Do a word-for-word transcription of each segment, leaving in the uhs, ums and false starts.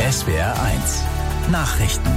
S W R eins Nachrichten.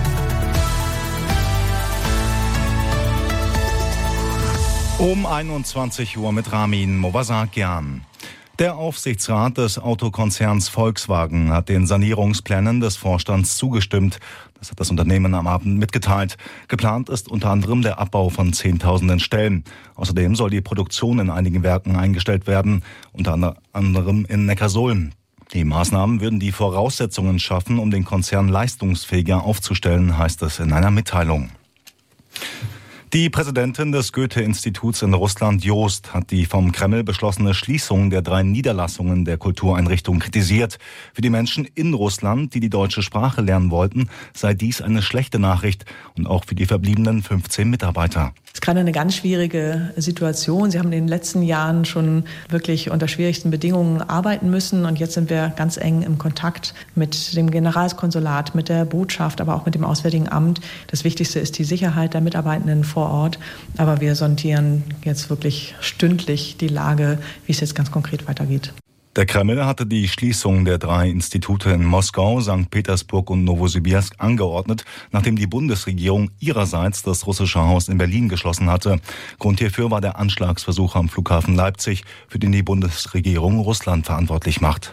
Um einundzwanzig Uhr mit Ramin Movasakian. Der Aufsichtsrat des Autokonzerns Volkswagen hat den Sanierungsplänen des Vorstands zugestimmt. Das hat das Unternehmen am Abend mitgeteilt. Geplant ist unter anderem der Abbau von Zehntausenden Stellen. Außerdem soll die Produktion in einigen Werken eingestellt werden, unter anderem in Neckarsulm. Die Maßnahmen würden die Voraussetzungen schaffen, um den Konzern leistungsfähiger aufzustellen, heißt es in einer Mitteilung. Die Präsidentin des Goethe-Instituts in Russland, Jost, hat die vom Kreml beschlossene Schließung der drei Niederlassungen der Kultureinrichtung kritisiert. Für die Menschen in Russland, die die deutsche Sprache lernen wollten, sei dies eine schlechte Nachricht und auch für die verbliebenen fünfzehn Mitarbeiter. Es ist gerade eine ganz schwierige Situation. Sie haben in den letzten Jahren schon wirklich unter schwierigsten Bedingungen arbeiten müssen und jetzt sind wir ganz eng im Kontakt mit dem Generalkonsulat, mit der Botschaft, aber auch mit dem Auswärtigen Amt. Das Wichtigste ist die Sicherheit der Mitarbeitenden vor Ort, aber wir sondieren jetzt wirklich stündlich die Lage, wie es jetzt ganz konkret weitergeht. Der Kreml hatte die Schließung der drei Institute in Moskau, Sankt Petersburg und Nowosibirsk angeordnet, nachdem die Bundesregierung ihrerseits das russische Haus in Berlin geschlossen hatte. Grund hierfür war der Anschlagsversuch am Flughafen Leipzig, für den die Bundesregierung Russland verantwortlich macht.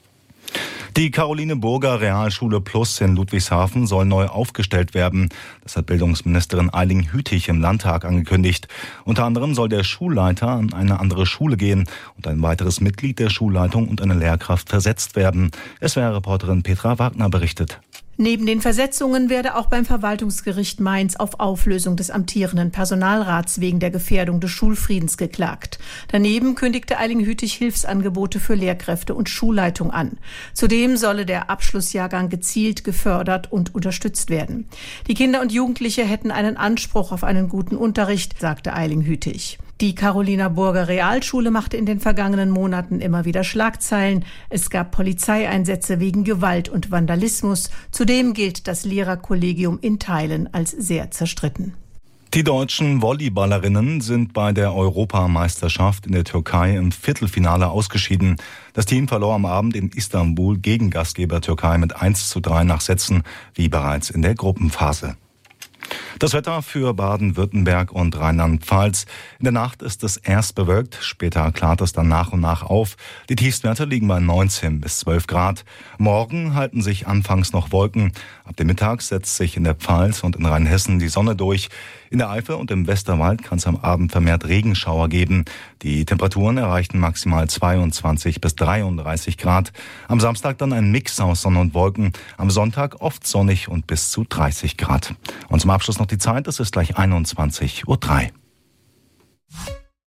Die Caroline Burger Realschule Plus in Ludwigshafen soll neu aufgestellt werden. Das hat Bildungsministerin Eiling Hütig im Landtag angekündigt. Unter anderem soll der Schulleiter an eine andere Schule gehen und ein weiteres Mitglied der Schulleitung und eine Lehrkraft versetzt werden. S W R-Reporterin Petra Wagner berichtet. Neben den Versetzungen werde auch beim Verwaltungsgericht Mainz auf Auflösung des amtierenden Personalrats wegen der Gefährdung des Schulfriedens geklagt. Daneben kündigte Eiling Hütig Hilfsangebote für Lehrkräfte und Schulleitung an. Zudem solle der Abschlussjahrgang gezielt gefördert und unterstützt werden. Die Kinder und Jugendliche hätten einen Anspruch auf einen guten Unterricht, sagte Eiling Hütig. Die Caroliner Burger Realschule machte in den vergangenen Monaten immer wieder Schlagzeilen. Es gab Polizeieinsätze wegen Gewalt und Vandalismus. Zudem gilt das Lehrerkollegium in Teilen als sehr zerstritten. Die deutschen Volleyballerinnen sind bei der Europameisterschaft in der Türkei im Viertelfinale ausgeschieden. Das Team verlor am Abend in Istanbul gegen Gastgeber Türkei mit eins zu drei nach Sätzen, wie bereits in der Gruppenphase. Das Wetter für Baden-Württemberg und Rheinland-Pfalz. In der Nacht ist es erst bewölkt, später klart es dann nach und nach auf. Die Tiefstwerte liegen bei neunzehn bis zwölf Grad. Morgen halten sich anfangs noch Wolken. Ab dem Mittag setzt sich in der Pfalz und in Rheinhessen die Sonne durch. In der Eifel und im Westerwald kann es am Abend vermehrt Regenschauer geben. Die Temperaturen erreichen maximal zweiundzwanzig bis dreiunddreißig Grad. Am Samstag dann ein Mix aus Sonne und Wolken. Am Sonntag oft sonnig und bis zu dreißig Grad. Und zum Abschluss noch die Zeit, es ist gleich einundzwanzig Uhr drei.